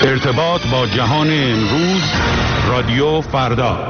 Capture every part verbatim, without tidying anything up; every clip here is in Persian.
ارتباط با جهان امروز، رادیو فردا.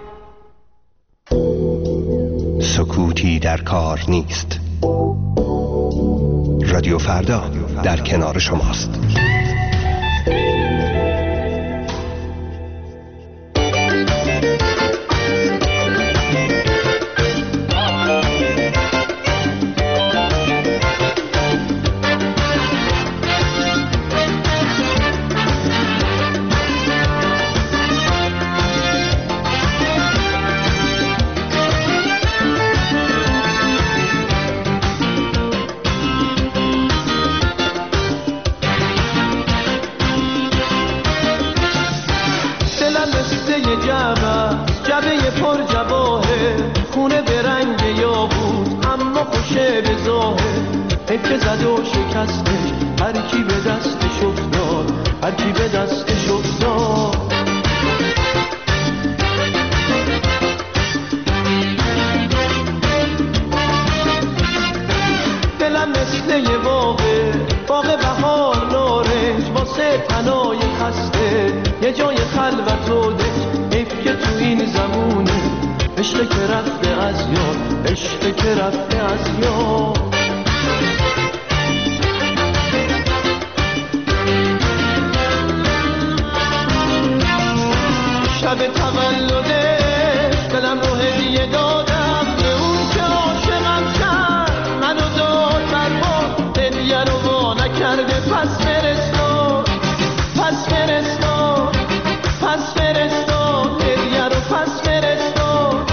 سکوتی در کار نیست. رادیو فردا در کنار شماست. که زد و شکستش، هر کی به دستش افتاد، هر کی به دستش افتاد. دلم مثل یه باغه، باغ بهار نارنج، واسه تنای خسته یه جای خلوت و دل. حیف که تو این زمونه عشق که رفته از یاد، عشق که رفته از یاد. شب تولدش دلم رو هدیه دادم به اون که عاشقم کرد، منو داد برباد، هدیه رو وا نکرده. پس فرستاد، پس فرستاد، پس فرستاد، هدیه رو پس فرستاد.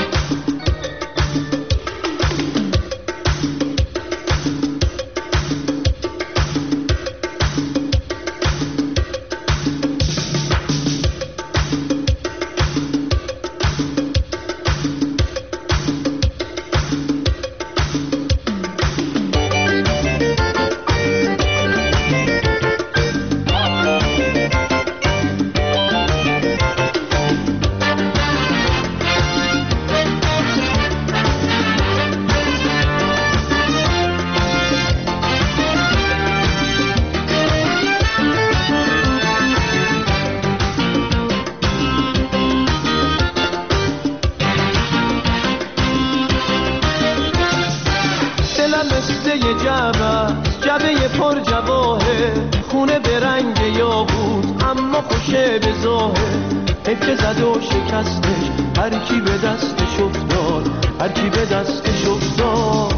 جبه پر جواهه، خونه به رنگ یاقوت، اما خوشه به ظاهر. حیف که زد و شکستش، هر کی به دستش افتاد، هر کی به دستش افتاد.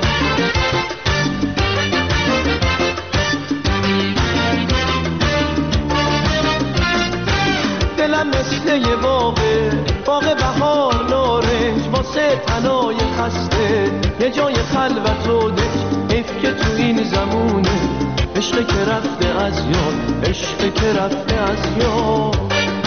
دلم مثل یه باغه، باغ بهار نارنج، واسه تنای خسته یه جای خلوت و دل. حیف که تو این زمونه عشق که رفته از یاد، عشق که رفته از یاد.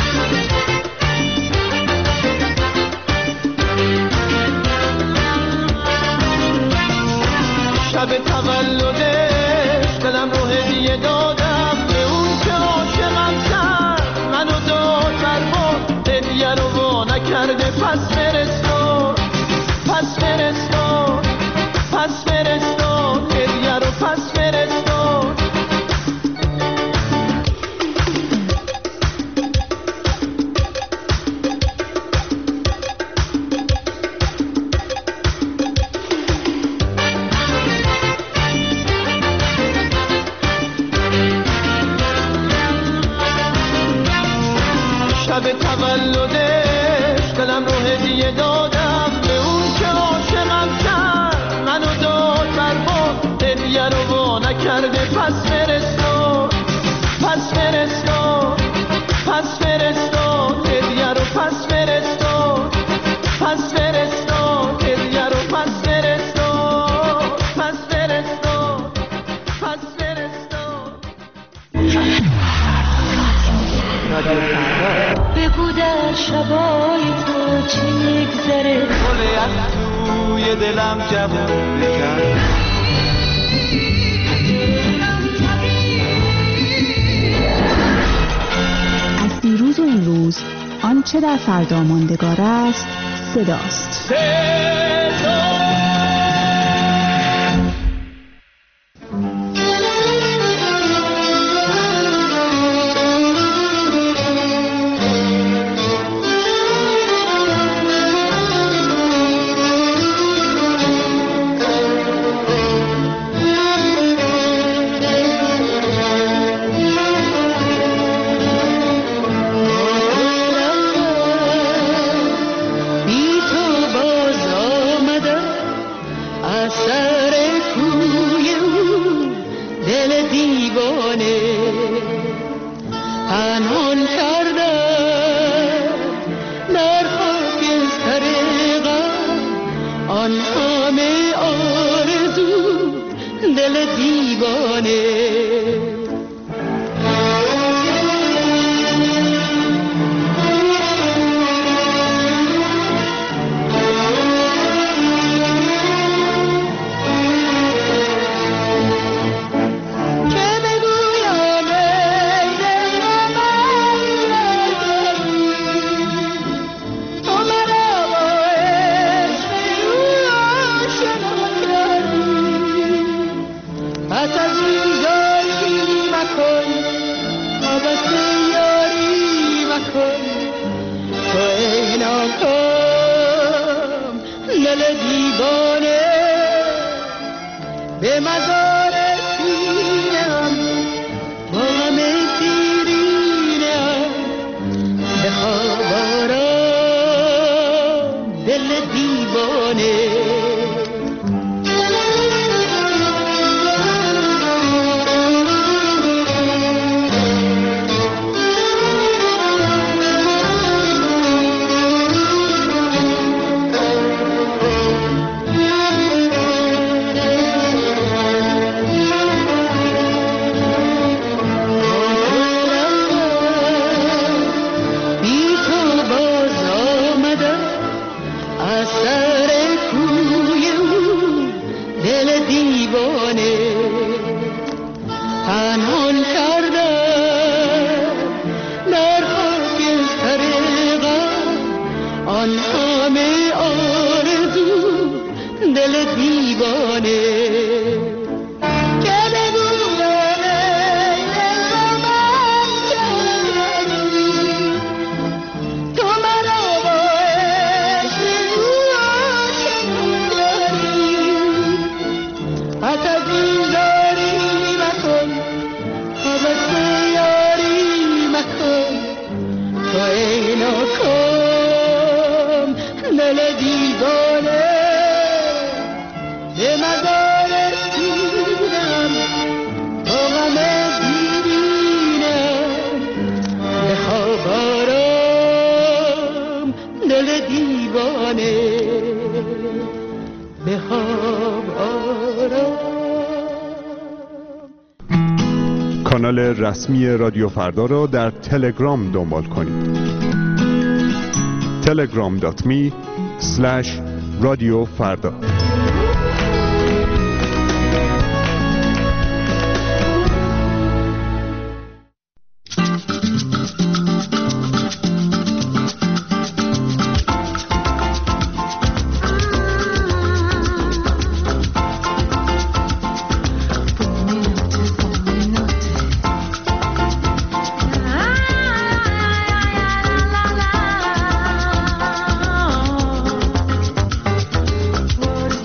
شب تولدش دلم رو هدیه دادم به اون که عاشقم کرد، منو داد برباد، هدیه رو وا نکرده. پس فرستاد، پس فرستاد، پس فرستاد، هدیه رو پس فرستاد. شب تولدش دلم رو هدیه دادم به اون که عاشقم کرد، منو داد برباد، هدیه رو وا نکرده. پس فرستاد، پس فرستاد، پس فرستاد، هدیه رو پس فرستاد، پس فرستاد، هدیه رو پس فرستاد، پس فرستاد، پس فرستاد. بگو در شبای تو چی میگذره، گل از توی دلم جوون بکن. از دیروز و امروز آنچه در فردا ماندگار است صداست. صدا دیوانه پنهان کردم در خاکستر غم آن همه آرزو دل دیوانه. به مزار سینم با غم دیرینم بخواب آرام دل دیوانه. کانال رسمی رادیو فردا را در تلگرام دنبال کنید. تلگرام دات می اسلش رادیو فردا. Por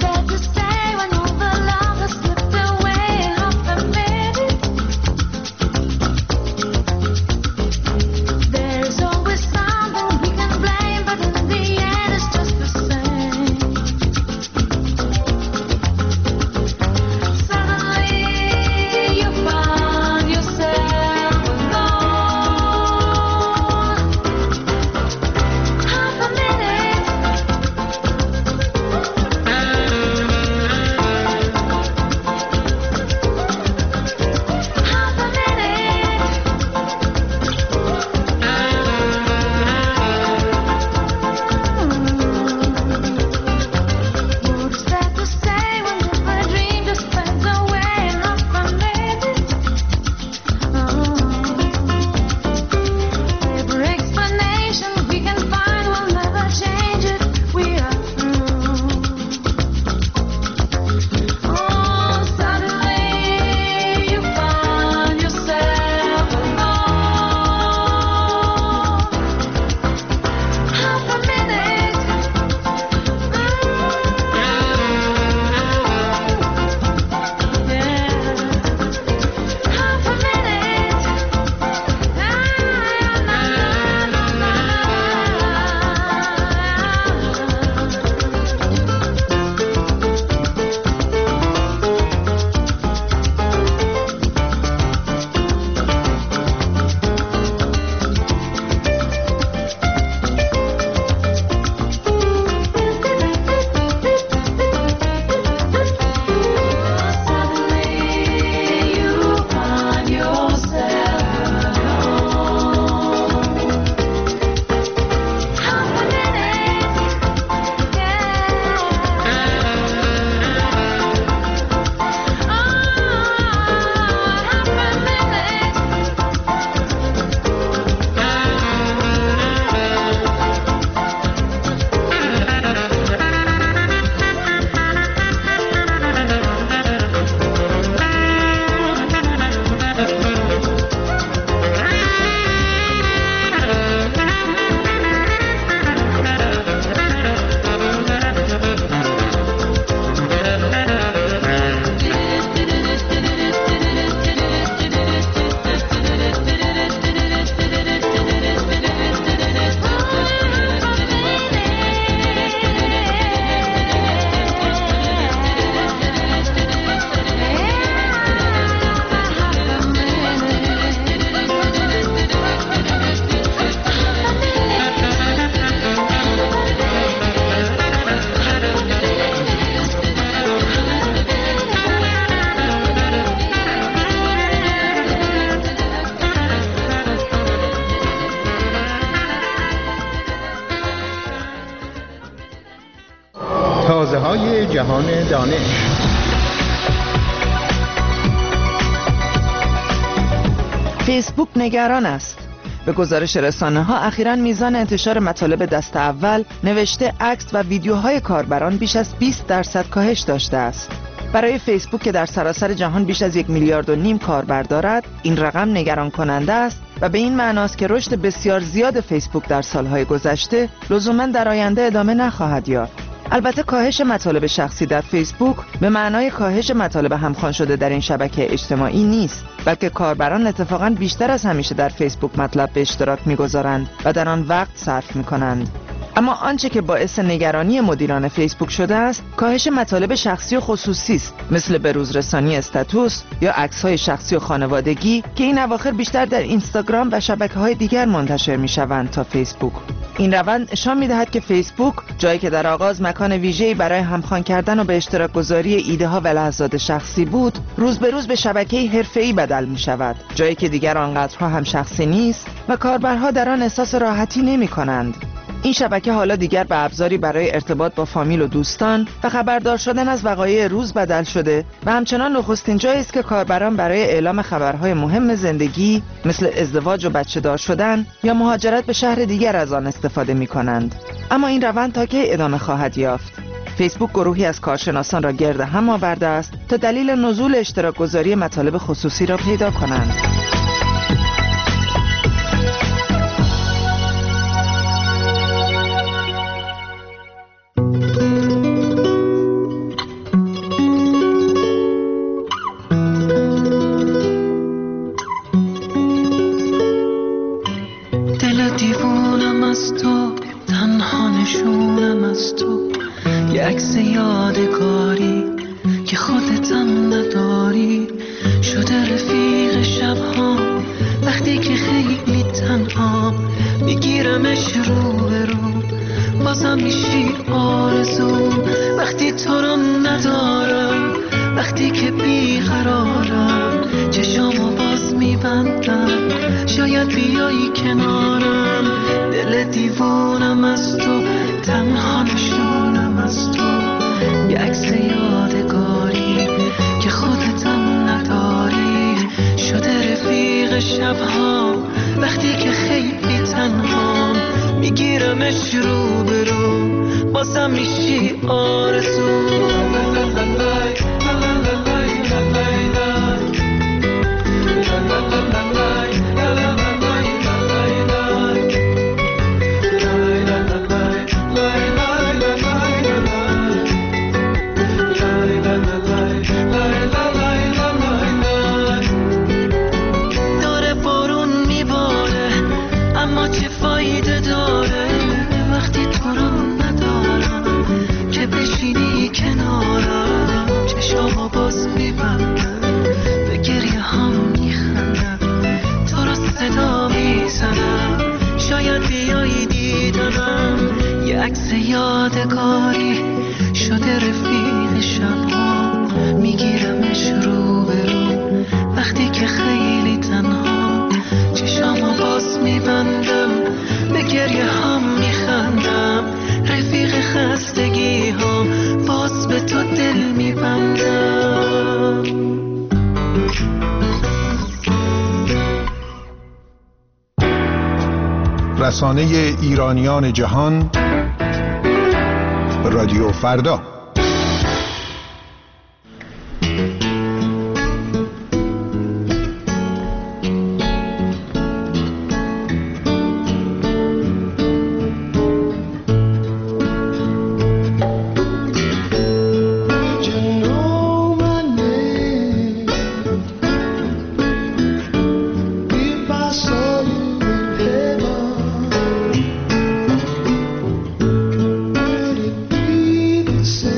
جهان دانش. فیسبوک نگران است. به گزارش رسانه‌ها اخیراً میزان انتشار مطالب دست اول، نوشته، عکس و ویدیوهای کاربران بیش از بیست درصد کاهش داشته است. برای فیسبوک که در سراسر جهان بیش از یک میلیارد و نیم کاربر دارد، این رقم نگران کننده است و به این معناست که رشد بسیار زیاد فیسبوک در سالهای گذشته لزوماً در آینده ادامه نخواهد یافت. البته کاهش مطالب شخصی در فیسبوک به معنای کاهش مطالب همخوان شده در این شبکه اجتماعی نیست، بلکه کاربران اتفاقاً بیشتر از همیشه در فیسبوک مطلب به اشتراک می‌گذارند و در آن وقت صرف می‌کنند. اما آنچه که باعث نگرانی مدیران فیسبوک شده است، کاهش مطالب شخصی و خصوصی است، مثل بروزرسانی استاتوس یا عکس‌های شخصی و خانوادگی که این اواخر بیشتر در اینستاگرام و شبکه‌های دیگر منتشر می‌شوند تا فیسبوک. این روند نشان می‌دهد که فیسبوک، جایی که در آغاز مکان ویژه‌ای برای همخوان کردن و به اشتراک گذاری ایده‌ها و لحظات شخصی بود، روز به روز به شبکه‌ای حرفه‌ای بدل می‌شود، جایی که دیگر آنقدرها هم شخصی نیست و کاربرها در آن احساس راحتی نمی‌کنند. این شبکه حالا دیگر به ابزاری برای ارتباط با فامیل و دوستان و خبردار شدن از وقایع روز بدل شده و همچنان نخستین جایی است که کاربران برای اعلام خبرهای مهم زندگی مثل ازدواج و بچه دار شدن یا مهاجرت به شهر دیگر از آن استفاده می کنند. اما این روند تا کی ادامه خواهد یافت؟ فیسبوک گروهی از کارشناسان را گرد هم آورده است تا دلیل نزول اشتراک گذاری مطالب خصوصی را پیدا کنند. رسانه ایرانیان جهان، رادیو فردا. Say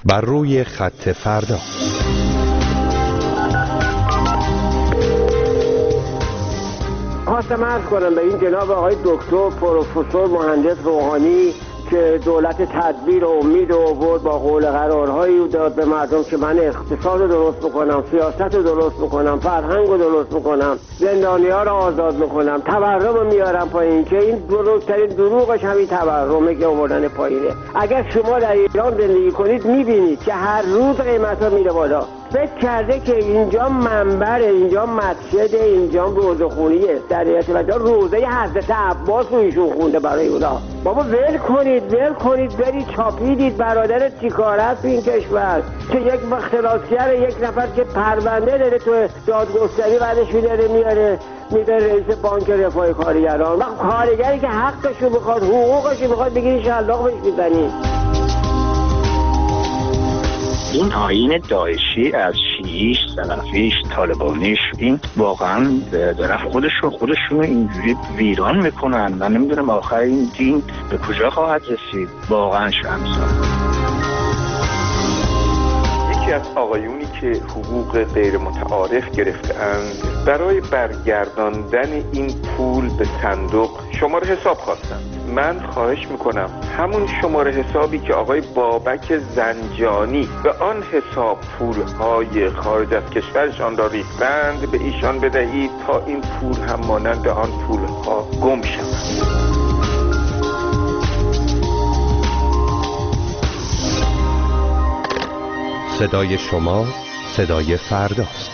بر روی خط فردا. خواستم عرض کنم به این جناب آقای دکتر پروفسور مهندس روحانی که دولت تدبیر و امید و آورد با قول قرارهایی داد به مردم که من اقتصاد رو درست بکنم، سیاست رو درست بکنم، فرهنگ رو درست بکنم، زندانی ها رو آزاد بکنم، تورم رو میارم پایین، که این بزرگترین دروغش همین تورمه که آوردن پایینه. اگر شما در ایران زندگی کنید میبینید که هر روز قیمت ها میره بالا. فکر کرده که اینجا منبره، اینجا مسجد، اینجا روزخونیه، در حقیقت روزه حضرت عباس رو ایشون خونده برای اونا. بابا ول کنید، ول کنید، برید چاپیدید. برادرت چیکار است این کشور که یک اختلاسگر، یک نفر که پرونده داره تو دادگستری، بعدش میداره میاره میده رئیس بانک رفاه کارگران. وقت کارگری که حقشو بخواد، حقوقشو بخواد، بگیری شلاق بهش میزنی. این آیین داعشی از شیعیش، سلفیش، طالبانیش، این واقعا دارن خودش رو خودشون اینجوری ویران میکنن. من نمیدونم آخر این دین به کجا خواهد رسید. واقعا شرمسار. یکی از آقایونی که حقوق غیر متعارف گرفته‌اند برای برگرداندن این پول به صندوق شماره حساب خواستند. من خواهش میکنم همون شماره حسابی که آقای بابک زنجانی به آن حساب پولهای خارج از کشورشان را ریختند به ایشان بدهید تا این پول هم مانند آن پولها گم شود. صدای شما صدای فرداست.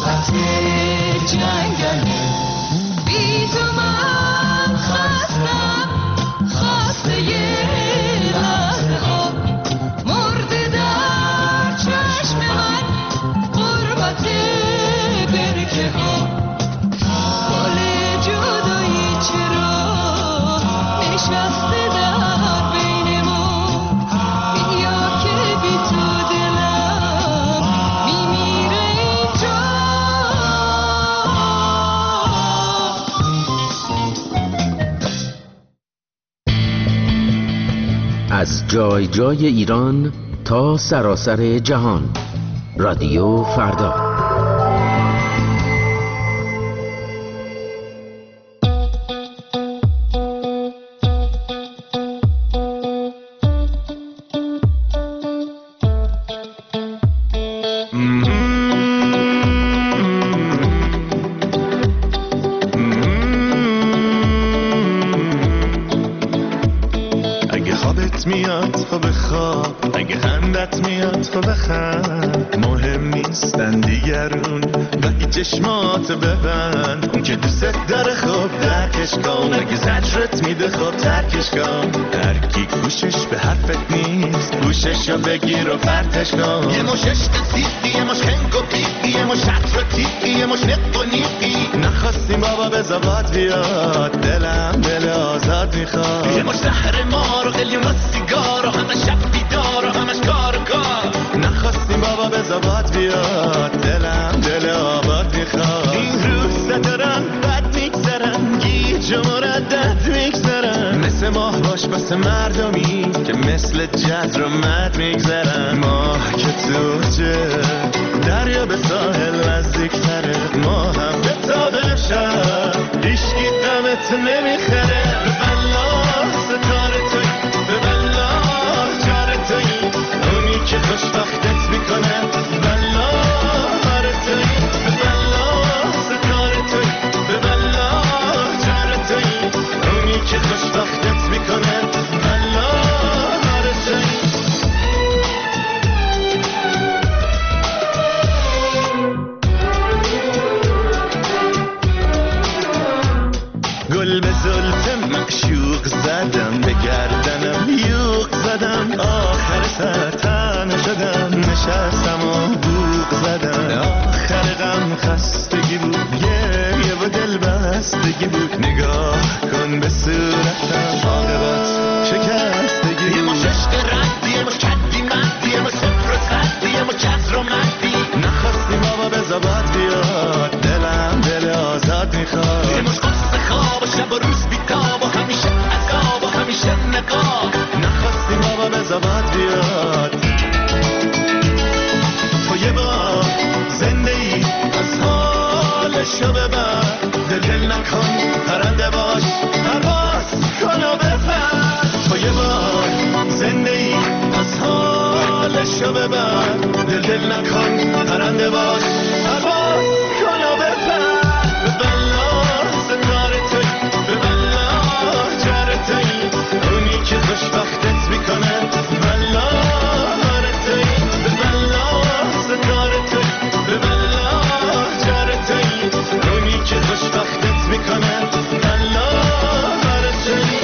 خط جنگله بی تو من خستم خسته یه لحظه ها مرده در چشم من غربت برکه ها حال جدایی چرا نشسته در بین ما بیا که بی تو دلم میمیره اینجا از جای جای ایران تا سراسر جهان رادیو فردا. میاد تو بخواب اگه خندت میاد تو بخند مهم نیستن دیگرون ولی چشمات ببند اون که دوست داره خوب درکش کن اگه زجرت میده خوب ترکش کن هر کی گوشش به حرفت نیست گوشش رو بگیر و پرتش کن یه مش عشق سیخی یه مش خنگ و بیخی یه مش عطر تیخی یه مش نق و نیخی نخواستیم بابا به زباد بیاد دلم دل آزاد میخواد یه مش زهر مار و قلیون و سیگار و همه شب بیدار و همش کار و کار نخواستیم بابا به زباد بیاد دلم دل آباد میخواد این روزا دارن بد میگذرن گیج و مردد میگذرن مثل ماه باش بس مردمی که مثل جد رو مد میگذرن ماه که توجه دریا به ساحل نزدیک تره ما هم به تابه شد هیشگی دمت نمیخره به بلا ستاره توی به بلا جاره توی اونی که خوشبختت میکنه بلا هاره توی به بلا ستاره توی به بلا جاره توی اونی که خوشبختت میکنه بلا هاره توی گل به زلف معشوق زدم به گردنم یوق زدم آخر سر تنه شدم نشستم و بوق زدم آخر غم خستگی بود گریه و دل بستگی بود نگاه کن به صورتم عاقبت شکستگی یه مش عشق ردی یه مش کدی مدی یه مش صفر و صدی یه مش کسر و مدی نخواستیم بابا به زباد بیاد دلم دل آزاد میخواد یه مش قصه خواب و شب و روز بیتاب و همیشه عذاب و همیشه نقاب نخواستیم بابا به زباد بیاد تو یه بار زنده ای از حالشو ببر دل دل نکن پرنده باش پرواز کن و بپر تو یه بار زنده ای از حالشو ببر دل دل نکن پرنده باش پرواز کن و بپر به بلا ستاره توی به بلا جاره توی اونی که خوشبختت میکنه بلا هاره توی به بلا ستاره توی به بلا جاره توی اونی که خوشبختت میکنه بلا هاره توی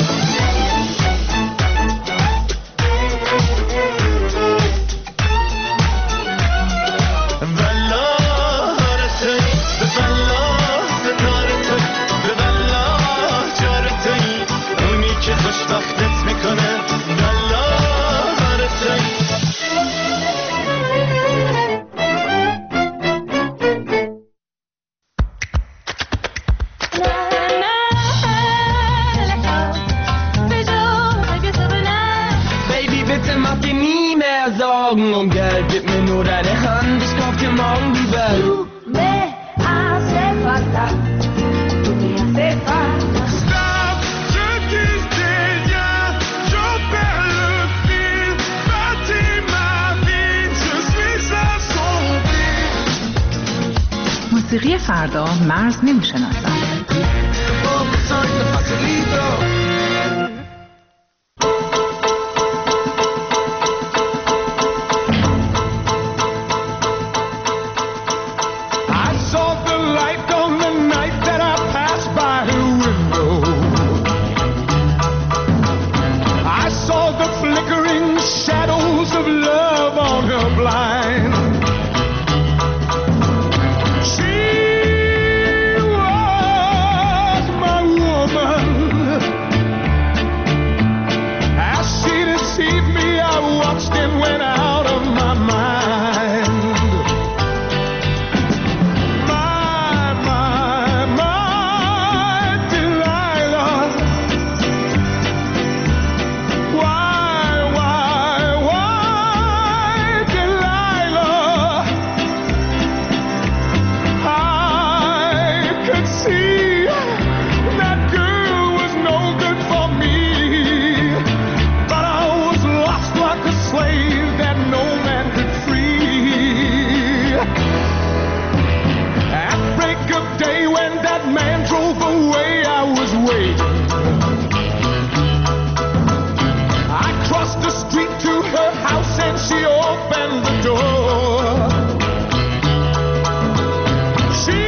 بلا هاره توی به بلا ستاره توی به بلا جاره توی اونی که خوشبختت میکنه بلا هاره توی Baby, bitte mach dir nie mehr Sorgen um Geld, gib mir nur deine Hand, ich kauf dir morgen die Welt. Du me hace falta, du me hace falta. Stop, je quitte déjà, je perds le fil, bâtis ma vie, je suis à son fil. موسیقی فردا مرز نمیشناسد. I saw the light on the night that I passed by her window. I saw the flickering shadows of love on her blind. She was my woman. As she deceived me, I watched and went out of my mind. My, my, my Delilah. Why, why, why, Delilah? I could see that girl was no good for me, but I was lost like a slave that no man could free. At break of day when that man drove away, I was waiting. I crossed the street to her house and she opened the door. She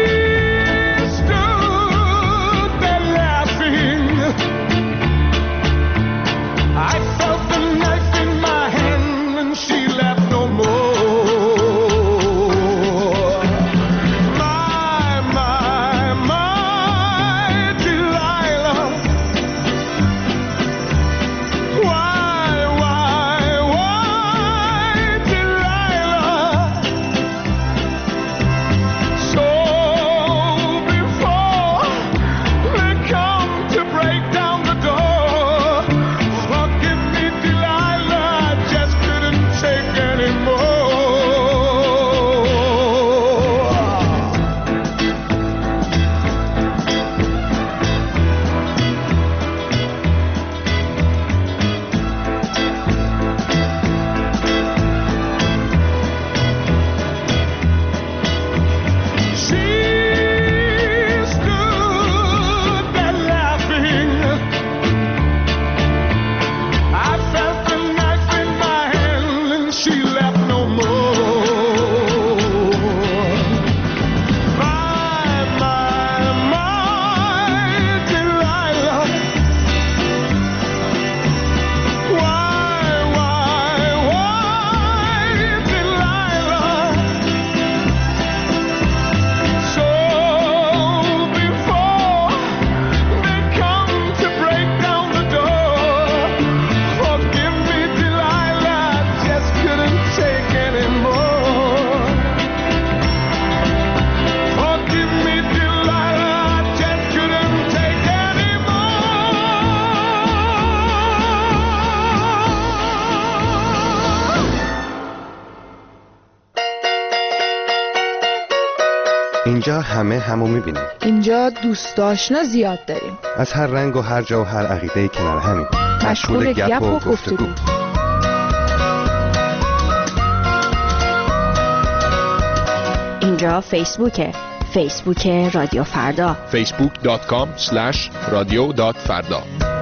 stood there laughing. I felt the knife in my hand and she laughed no more. My, my, my Delilah. Why, why, why, Delilah? So before they come to break down the door, forgive me, Delilah, I just couldn't take anymore. She stood there laughing. I felt the knife in my hand and she laughed no more. My, my, my Delilah. Why, why, why, Delilah? So before they come to break down the door, forgive me, Delilah, I just couldn't take anymore. Forgive me, Delilah, I just couldn't take اینجا همه همو میبینیم. اینجا دوست آشنا زیاد داریم. از هر رنگ و هر جا و هر عقیده‌ای کنار همین. مشغول گپ و گفتگو. اینجا فیسبوکه. فیسبوک رادیو فردا. فیسبوک دات کام اسلش رادیو دات فردا.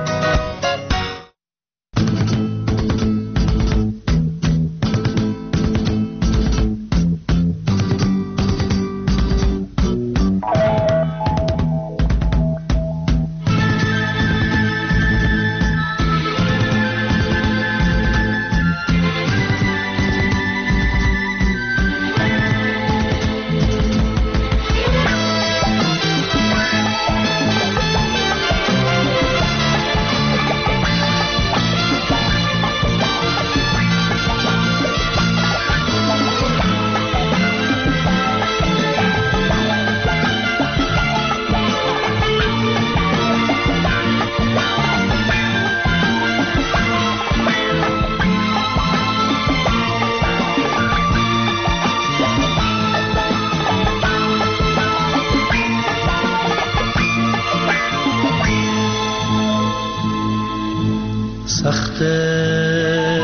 سخته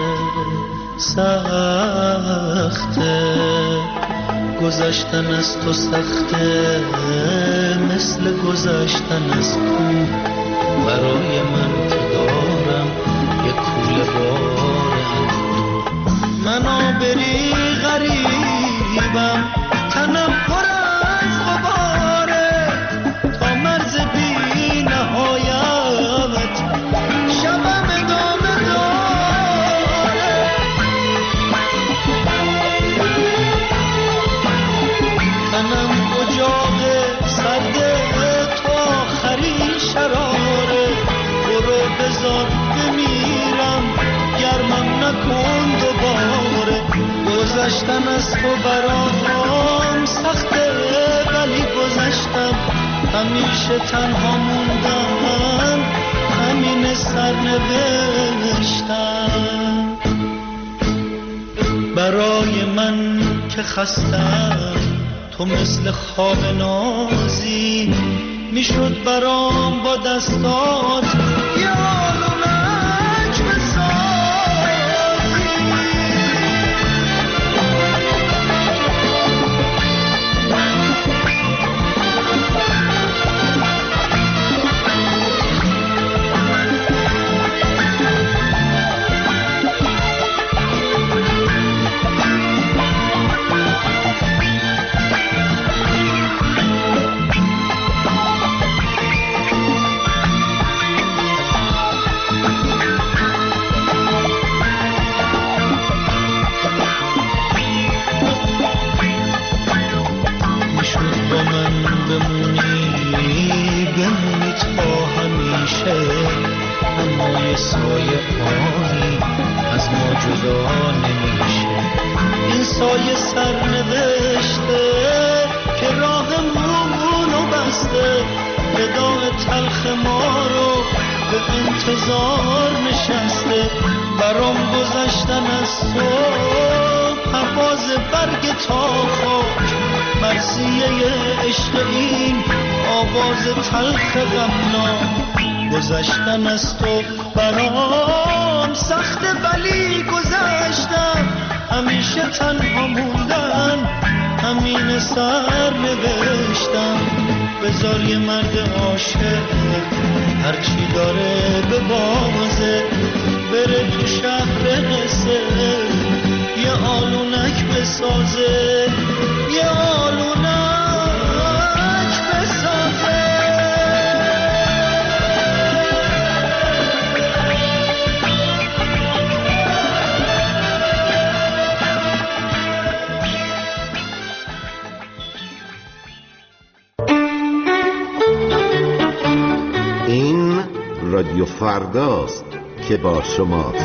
سخته گذشتن از تو سخته مثل گذشتن از خون برای من که دارم یک کوله بارم منو بری غریبم تنم پر گذشتن از تو برام سخته، ولی گذشتم. همیشه تنها موندم، همین سرنوشتم. برای من که خستم تو مثل خواب نازی، میشد برام با دستات یه آلونک سایه آنی از ما جدا نمیشه. این سایه سرنوشته که راهمونو بسته، وداع تلخ ما رو به انتظار نشسته. برام گذشتن از تو پرواز برگ تا خاک، مرثیه عشق این آواز تلخ غمناک. گذشتن از تو برام سخته ولی گذشتم، همیشه تنها موندن همین سر نوشتم. بذار یه مرد عاشق هرچی داره به بازه، بره تو شهر قصه یه آلونک بسازه، یه آلونک بسازه. رادیو فرداست که با شماست.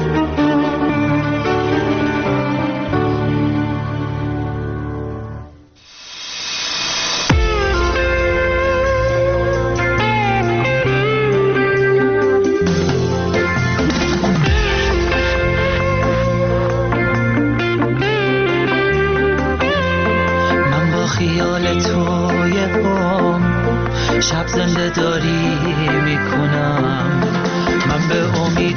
من با خیال توی بام شب زنده داری میکنم، من به امید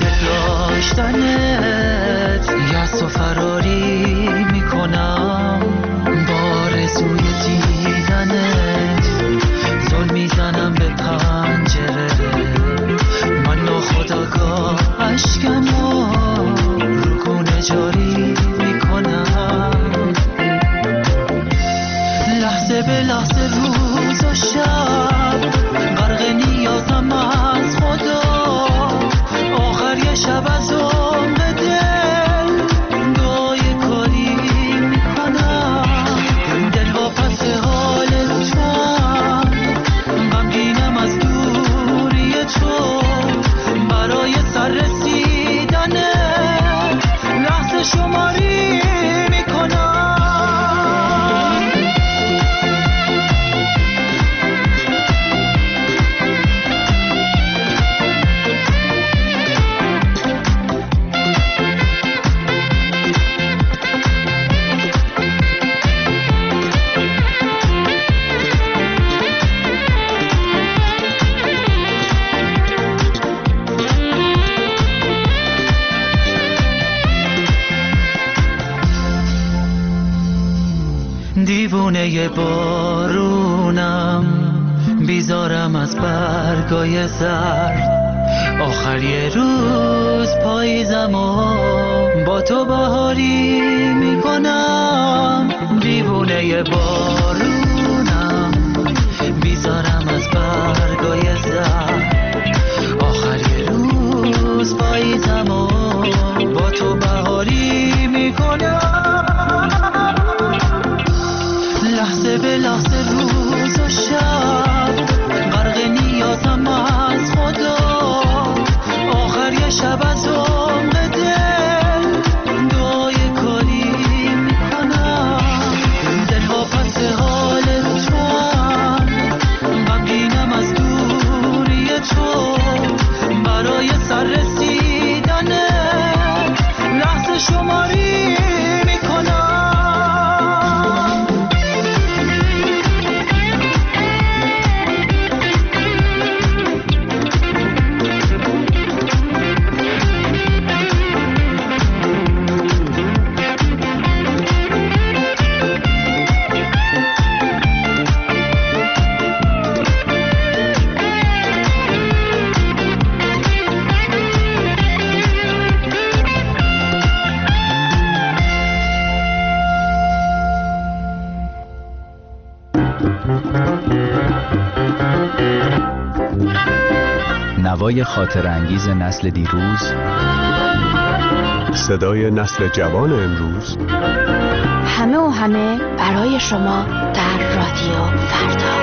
داشتنت یأس و فراری میکنم. با آرزوی دیدنت زل میزنم به پنجره، من ناخودآگاه اشکمو رو گونه جاری میکنم. لحظه به لحظه روز و شب غرق نیازم از خدا، آخر یه شب از عمر دل دعای کاری میکنم. دل واپس حال توام، غمگینم از دوری تو، برای سر رسیدن لحظه شماری میکنم. دیوونه بارونم، بیزارم از برگای زرد، آخر یه روز پاییزم و با تو بهاری میکنم. دیوونه بارونم، بیزارم از برگای زرد، آخر یه روز پاییزم و با تو بهاری میکنم. لحظه به لحظه روز و شب غرق نیازم از خدا، آخر یه شب از عمر دل دعای کاری میکنم. نوای خاطر انگیز نسل دیروز، صدای نسل جوان امروز، همه و همه برای شما در رادیو فردا.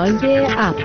دریای ابر.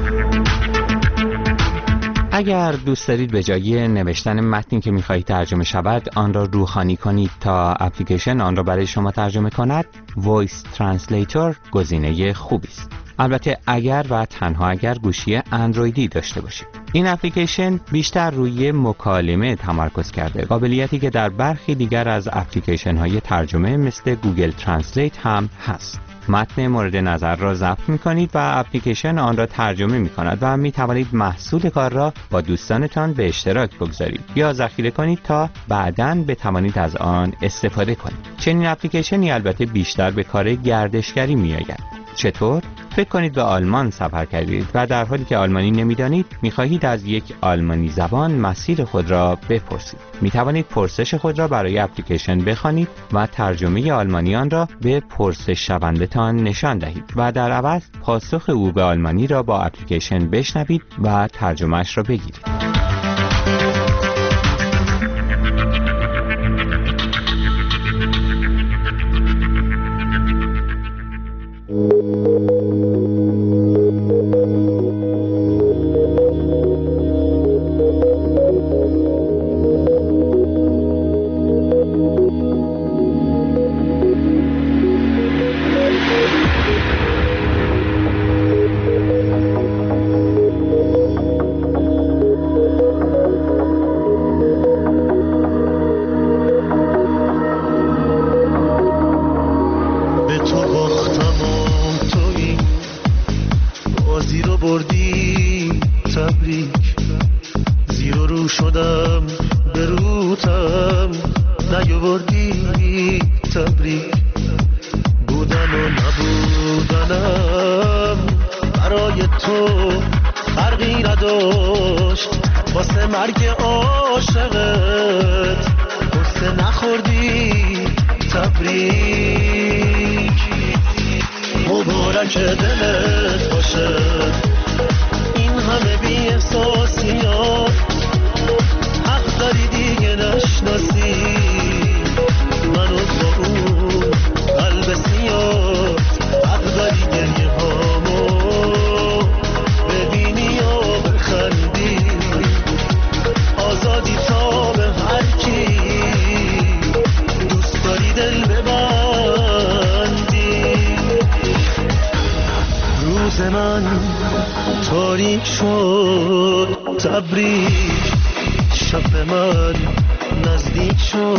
اگر دوست دارید به جای نوشتن متنی که می‌خواهید ترجمه شود آن را روخانی کنید تا اپلیکیشن آن را برای شما ترجمه کند، وایس ترنسلیتور گزینه خوبی است. البته اگر و تنها اگر گوشی اندرویدی داشته باشید. این اپلیکیشن بیشتر روی مکالمه تمرکز کرده، قابلیتی که در برخی دیگر از اپلیکیشن‌های ترجمه مثل گوگل ترنسلیت هم هست. متن مورد نظر را ضبط می‌کنید و اپلیکیشن آن را ترجمه می‌کند و می‌توانید محصول کار را با دوستانتان به اشتراک بگذارید یا ذخیره کنید تا بعداً بتوانید از آن استفاده کنید. چنین اپلیکیشنی البته بیشتر به کار گردشگری می‌آید. چطور؟ فکر کنید به آلمان سفر کردید و در حالی که آلمانی نمی‌دانید می‌خواهید از یک آلمانی زبان مسیر خود را بپرسید. می‌توانید پرسش خود را برای اپلیکیشن بخوانید و ترجمه آلمانی آن را به پرسش شونده‌تان نشان دهید و در عوض پاسخ او به آلمانی را با اپلیکیشن بشنوید و ترجمه‌اش را بگیرید. تاریک شد تبریک، شب من نزدیک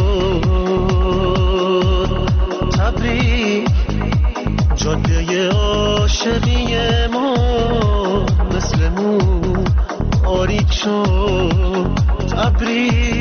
شد تبریک، جاده عاشقی ما مثل مو تاریک شد تبریک.